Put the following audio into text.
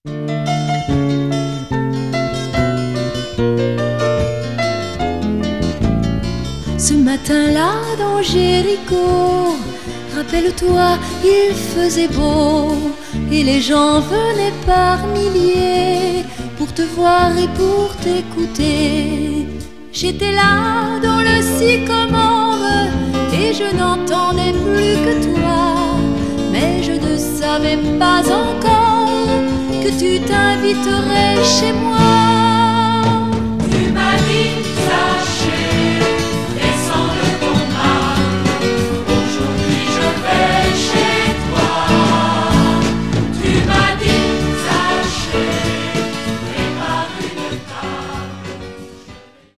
Ce matin-là dans Jéricho, rappelle-toi, il faisait beau et les gens venaient par milliers pour te voir et pour t'écouter. J'étais là dans le sycomore et je n'entendais plus que toi, mais je ne savais pas encore que tu t'inviterais chez moi.